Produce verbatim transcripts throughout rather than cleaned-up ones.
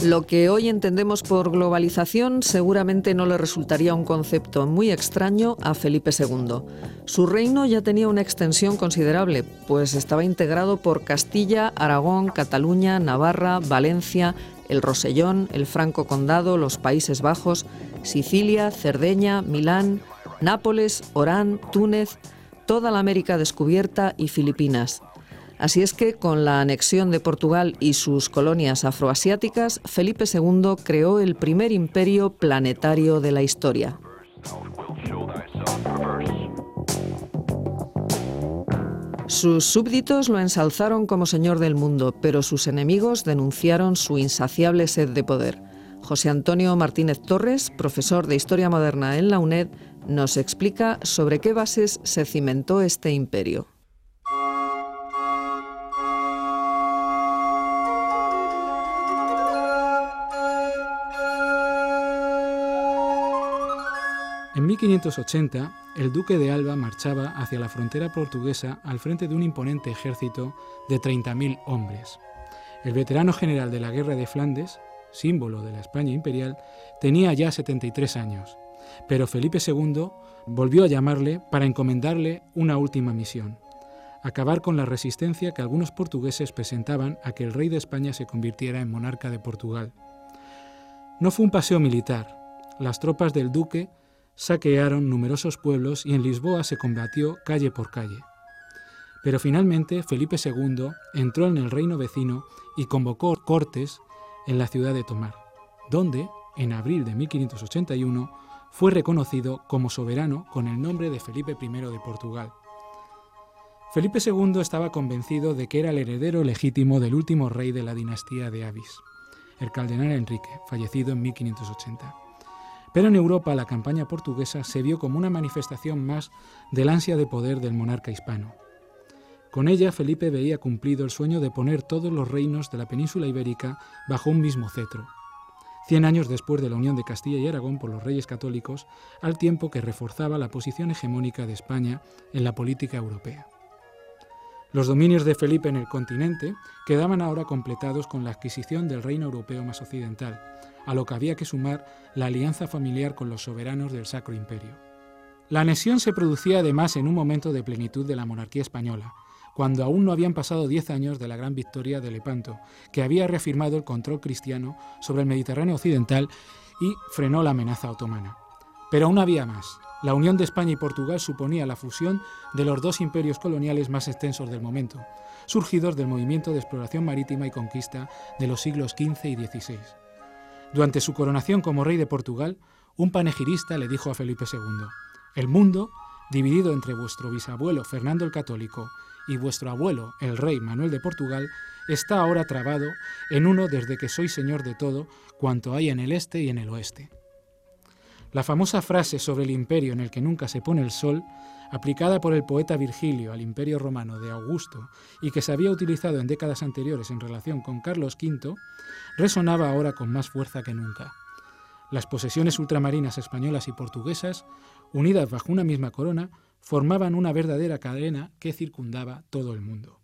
Lo que hoy entendemos por globalización seguramente no le resultaría un concepto muy extraño a Felipe segundo. Su reino ya tenía una extensión considerable, pues estaba integrado por Castilla, Aragón, Cataluña, Navarra, Valencia, el Rosellón, el Franco Condado, los Países Bajos, Sicilia, Cerdeña, Milán, Nápoles, Orán, Túnez, toda la América descubierta y Filipinas. Así es que, con la anexión de Portugal y sus colonias afroasiáticas, Felipe segundo creó el primer imperio planetario de la historia. Sus súbditos lo ensalzaron como señor del mundo, pero sus enemigos denunciaron su insaciable sed de poder. José Antonio Martínez Torres, profesor de Historia Moderna en la UNED, nos explica sobre qué bases se cimentó este imperio. En mil quinientos ochenta, el duque de Alba marchaba hacia la frontera portuguesa al frente de un imponente ejército de treinta mil hombres. El veterano general de la Guerra de Flandes, símbolo de la España imperial, tenía ya setenta y tres años, pero Felipe segundo volvió a llamarle para encomendarle una última misión: acabar con la resistencia que algunos portugueses presentaban a que el rey de España se convirtiera en monarca de Portugal. No fue un paseo militar. Las tropas del duque saquearon numerosos pueblos y en Lisboa se combatió calle por calle. Pero finalmente Felipe segundo entró en el reino vecino y convocó cortes en la ciudad de Tomar, donde, en abril de mil quinientos ochenta y uno, fue reconocido como soberano con el nombre de Felipe primero de Portugal. Felipe segundo estaba convencido de que era el heredero legítimo del último rey de la dinastía de Avis, el cardenal Enrique, fallecido en mil quinientos ochenta. Pero en Europa la campaña portuguesa se vio como una manifestación más del ansia de poder del monarca hispano. Con ella Felipe veía cumplido el sueño de poner todos los reinos de la península ibérica bajo un mismo cetro, cien años después de la unión de Castilla y Aragón por los reyes católicos, al tiempo que reforzaba la posición hegemónica de España en la política europea. Los dominios de Felipe en el continente quedaban ahora completados con la adquisición del reino europeo más occidental, a lo que había que sumar la alianza familiar con los soberanos del Sacro Imperio. La anexión se producía además en un momento de plenitud de la monarquía española, cuando aún no habían pasado diez años de la gran victoria de Lepanto, que había reafirmado el control cristiano sobre el Mediterráneo occidental y frenó la amenaza otomana. Pero aún había más. La unión de España y Portugal suponía la fusión de los dos imperios coloniales más extensos del momento, surgidos del movimiento de exploración marítima y conquista de los siglos quince y dieciséis. Durante su coronación como rey de Portugal, un panegirista le dijo a Felipe segundo: «El mundo, dividido entre vuestro bisabuelo Fernando el Católico y vuestro abuelo, el rey Manuel de Portugal, está ahora trabado en uno desde que sois señor de todo cuanto hay en el este y en el oeste». La famosa frase sobre el imperio en el que nunca se pone el sol, aplicada por el poeta Virgilio al imperio romano de Augusto y que se había utilizado en décadas anteriores en relación con Carlos quinto, resonaba ahora con más fuerza que nunca. Las posesiones ultramarinas españolas y portuguesas, unidas bajo una misma corona, formaban una verdadera cadena que circundaba todo el mundo.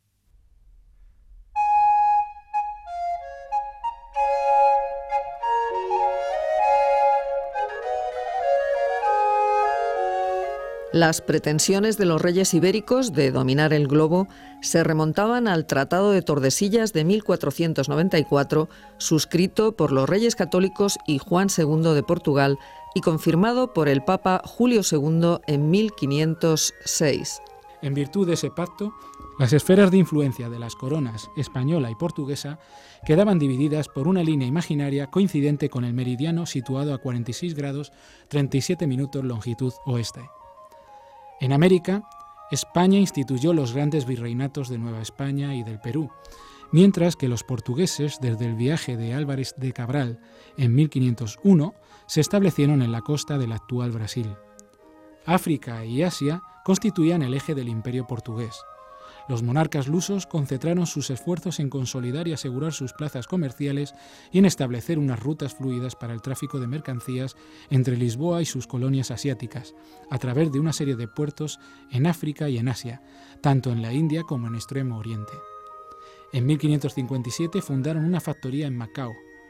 Las pretensiones de los reyes ibéricos de dominar el globo se remontaban al Tratado de Tordesillas de mil cuatrocientos noventa y cuatro, suscrito por los reyes católicos y Juan segundo de Portugal y confirmado por el Papa Julio segundo en mil quinientos seis. En virtud de ese pacto, las esferas de influencia de las coronas española y portuguesa quedaban divididas por una línea imaginaria coincidente con el meridiano situado a cuarenta y seis grados treinta y siete minutos longitud oeste. En América, España instituyó los grandes virreinatos de Nueva España y del Perú, mientras que los portugueses, desde el viaje de Álvarez de Cabral en mil quinientos uno, se establecieron en la costa del actual Brasil. África y Asia constituían el eje del imperio portugués. Los monarcas lusos concentraron sus esfuerzos en consolidar y asegurar sus plazas comerciales y en establecer unas rutas fluidas para el tráfico de mercancías entre Lisboa y sus colonias asiáticas, a través de una serie de puertos en África y en Asia, tanto en la India como en Extremo Oriente. En mil quinientos cincuenta y siete fundaron una factoría en Macao.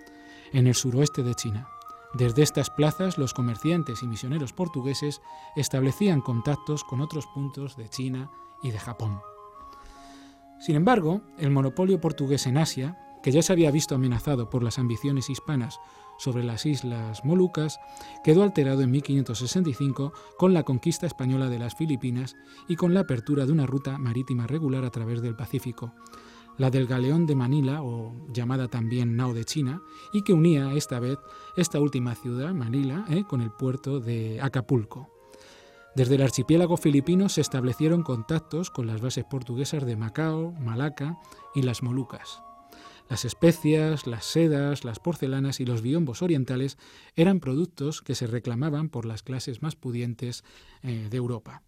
en el suroeste de China. Desde estas plazas, los comerciantes y misioneros portugueses establecían contactos con otros puntos de China y de Japón. Sin embargo, el monopolio portugués en Asia, que ya se había visto amenazado por las ambiciones hispanas sobre las Islas Molucas, quedó alterado en mil quinientos sesenta y cinco con la conquista española de las Filipinas y con la apertura de una ruta marítima regular a través del Pacífico, la del Galeón de Manila, o llamada también Nao de China, y que unía esta vez esta última ciudad, Manila, eh, con el puerto de Acapulco. Desde el archipiélago filipino se establecieron contactos con las bases portuguesas de Macao, Malaca y las Molucas. Las especias, las sedas, las porcelanas y los biombos orientales eran productos que se reclamaban por las clases más pudientes eh, de Europa.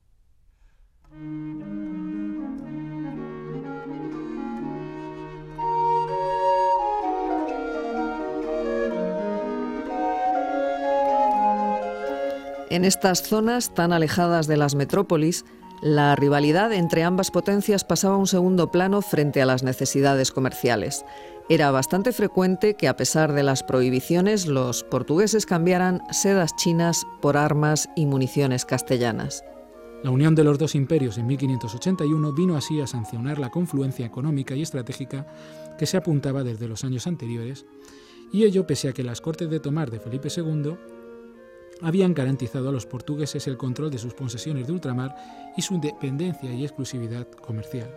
En estas zonas tan alejadas de las metrópolis, la rivalidad entre ambas potencias pasaba a un segundo plano frente a las necesidades comerciales. Era bastante frecuente que, a pesar de las prohibiciones, los portugueses cambiaran sedas chinas por armas y municiones castellanas. La unión de los dos imperios en mil quinientos ochenta y uno vino así a sancionar la confluencia económica y estratégica que se apuntaba desde los años anteriores, y ello pese a que las Cortes de Tomar de Felipe segundo habían garantizado a los portugueses el control de sus posesiones de ultramar y su independencia y exclusividad comercial.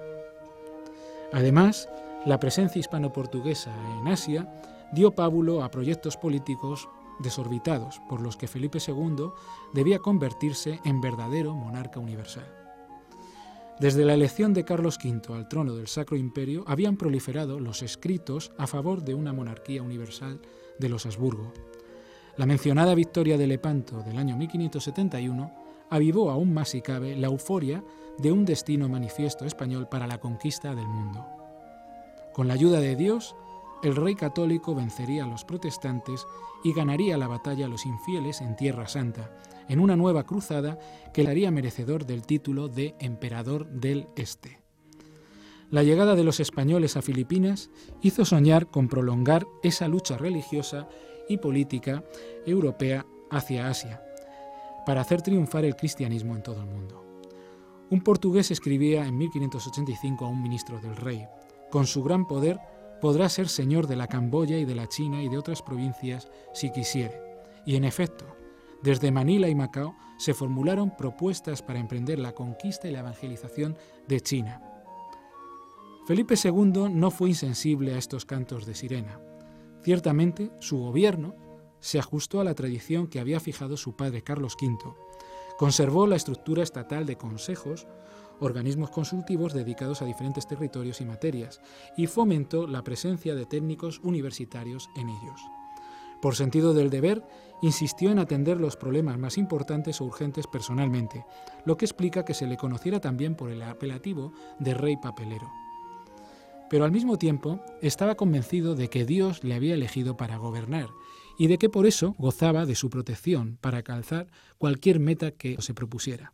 Además, la presencia hispano-portuguesa en Asia dio pábulo a proyectos políticos desorbitados por los que Felipe segundo debía convertirse en verdadero monarca universal. Desde la elección de Carlos quinto al trono del Sacro Imperio habían proliferado los escritos a favor de una monarquía universal de los Habsburgo. La mencionada victoria de Lepanto del año mil quinientos setenta y uno avivó aún más, si cabe, la euforia de un destino manifiesto español para la conquista del mundo. Con la ayuda de Dios, el rey católico vencería a los protestantes y ganaría la batalla a los infieles en Tierra Santa, en una nueva cruzada que le haría merecedor del título de Emperador del Este. La llegada de los españoles a Filipinas hizo soñar con prolongar esa lucha religiosa y política europea hacia Asia, para hacer triunfar el cristianismo en todo el mundo. Un portugués escribía en mil quinientos ochenta y cinco a un ministro del rey: «Con su gran poder podrá ser señor de la Camboya y de la China y de otras provincias si quisiere». Y en efecto, desde Manila y Macao se formularon propuestas para emprender la conquista y la evangelización de China. Felipe segundo no fue insensible a estos cantos de sirena. Ciertamente, su gobierno se ajustó a la tradición que había fijado su padre Carlos quinto. Conservó la estructura estatal de consejos, organismos consultivos dedicados a diferentes territorios y materias, y fomentó la presencia de técnicos universitarios en ellos. Por sentido del deber, insistió en atender los problemas más importantes o urgentes personalmente, lo que explica que se le conociera también por el apelativo de rey papelero. Pero al mismo tiempo estaba convencido de que Dios le había elegido para gobernar y de que por eso gozaba de su protección para alcanzar cualquier meta que se propusiera.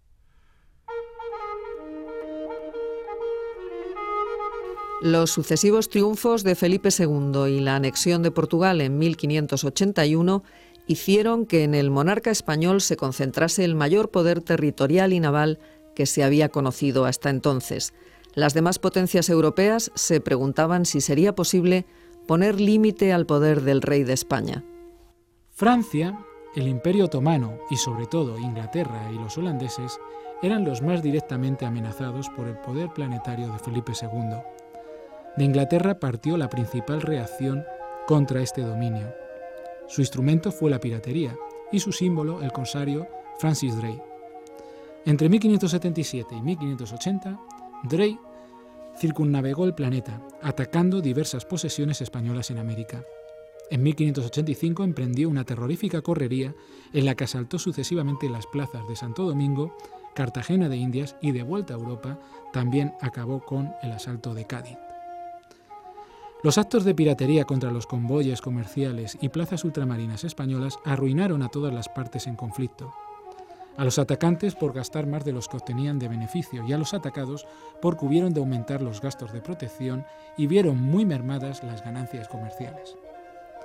Los sucesivos triunfos de Felipe segundo y la anexión de Portugal en mil quinientos ochenta y uno hicieron que en el monarca español se concentrase el mayor poder territorial y naval que se había conocido hasta entonces. Las demás potencias europeas se preguntaban si sería posible poner límite al poder del rey de España. Francia, el Imperio Otomano y sobre todo Inglaterra y los holandeses eran los más directamente amenazados por el poder planetario de Felipe segundo. De Inglaterra partió la principal reacción contra este dominio. Su instrumento fue la piratería y su símbolo el corsario Francis Drake. Entre mil quinientos setenta y siete y mil quinientos ochenta, Drake circunnavegó el planeta, atacando diversas posesiones españolas en América. En mil quinientos ochenta y cinco emprendió una terrorífica correría en la que asaltó sucesivamente las plazas de Santo Domingo, Cartagena de Indias y de vuelta a Europa también acabó con el asalto de Cádiz. Los actos de piratería contra los convoyes comerciales y plazas ultramarinas españolas arruinaron a todas las partes en conflicto. A los atacantes por gastar más de los que obtenían de beneficio y a los atacados porque hubieron de aumentar los gastos de protección y vieron muy mermadas las ganancias comerciales.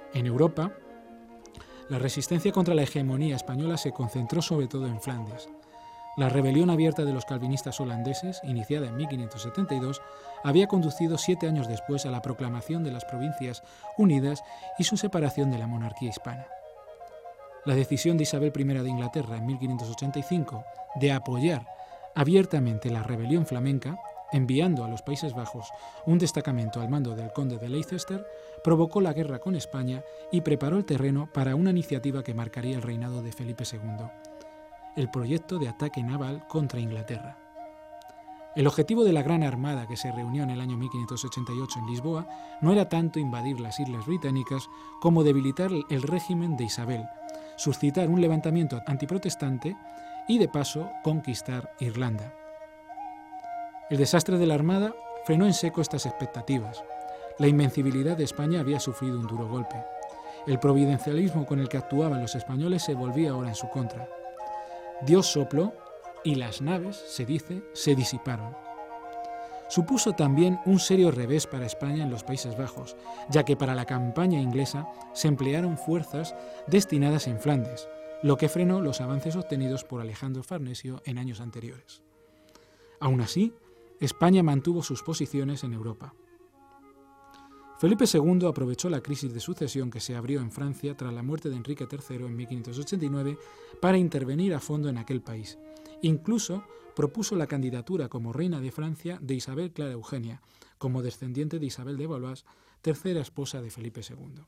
En Europa, la resistencia contra la hegemonía española se concentró sobre todo en Flandes. La rebelión abierta de los calvinistas holandeses, iniciada en mil quinientos setenta y dos, había conducido siete años después a la proclamación de las Provincias Unidas y su separación de la monarquía hispana. La decisión de Isabel primera de Inglaterra en mil quinientos ochenta y cinco de apoyar abiertamente la rebelión flamenca, enviando a los Países Bajos un destacamento al mando del conde de Leicester, provocó la guerra con España y preparó el terreno para una iniciativa que marcaría el reinado de Felipe segundo, el proyecto de ataque naval contra Inglaterra. El objetivo de la Gran Armada que se reunió en el año mil quinientos ochenta y ocho en Lisboa no era tanto invadir las islas británicas como debilitar el régimen de Isabel, suscitar un levantamiento antiprotestante y, de paso, conquistar Irlanda. El desastre de la Armada frenó en seco estas expectativas. La invencibilidad de España había sufrido un duro golpe. El providencialismo con el que actuaban los españoles se volvía ahora en su contra. Dios sopló y las naves, se dice, se disiparon. Supuso también un serio revés para España en los Países Bajos, ya que para la campaña inglesa se emplearon fuerzas destinadas en Flandes, lo que frenó los avances obtenidos por Alejandro Farnesio en años anteriores. Aún así, España mantuvo sus posiciones en Europa. Felipe segundo aprovechó la crisis de sucesión que se abrió en Francia tras la muerte de Enrique tercero en mil quinientos ochenta y nueve para intervenir a fondo en aquel país. Incluso propuso la candidatura como reina de Francia de Isabel Clara Eugenia, como descendiente de Isabel de Valois, tercera esposa de Felipe segundo.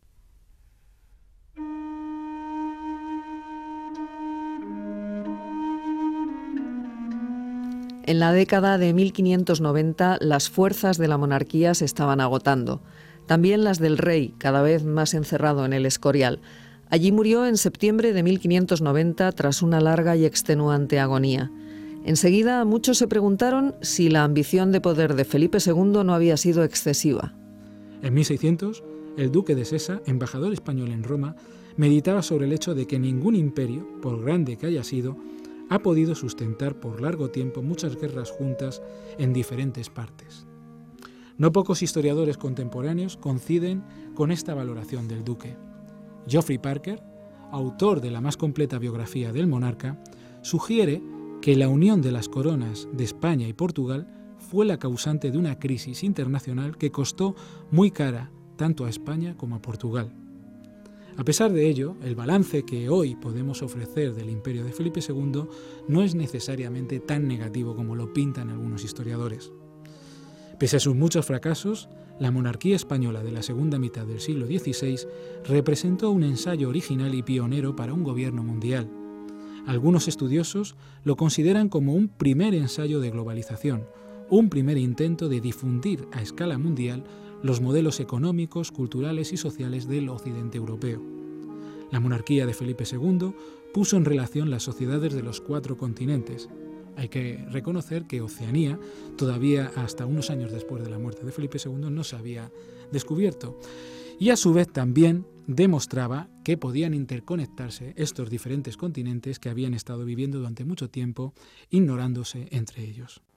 En la década de mil quinientos noventa, las fuerzas de la monarquía se estaban agotando. También las del rey, cada vez más encerrado en el Escorial. Allí murió en septiembre de mil quinientos noventa tras una larga y extenuante agonía. Enseguida muchos se preguntaron si la ambición de poder de Felipe segundo no había sido excesiva. En mil seiscientos, el duque de Sesa, embajador español en Roma, meditaba sobre el hecho de que ningún imperio, por grande que haya sido, ha podido sustentar por largo tiempo muchas guerras juntas en diferentes partes. No pocos historiadores contemporáneos coinciden con esta valoración del duque. Geoffrey Parker, autor de la más completa biografía del monarca, sugiere que la unión de las coronas de España y Portugal fue la causante de una crisis internacional que costó muy cara tanto a España como a Portugal. A pesar de ello, el balance que hoy podemos ofrecer del imperio de Felipe segundo no es necesariamente tan negativo como lo pintan algunos historiadores. Pese a sus muchos fracasos, la monarquía española de la segunda mitad del siglo dieciséis representó un ensayo original y pionero para un gobierno mundial. Algunos estudiosos lo consideran como un primer ensayo de globalización, un primer intento de difundir a escala mundial los modelos económicos, culturales y sociales del occidente europeo. La monarquía de Felipe segundo puso en relación las sociedades de los cuatro continentes. Hay que reconocer que Oceanía, todavía hasta unos años después de la muerte de Felipe segundo, no se había descubierto. Y a su vez también demostraba que podían interconectarse estos diferentes continentes que habían estado viviendo durante mucho tiempo, ignorándose entre ellos.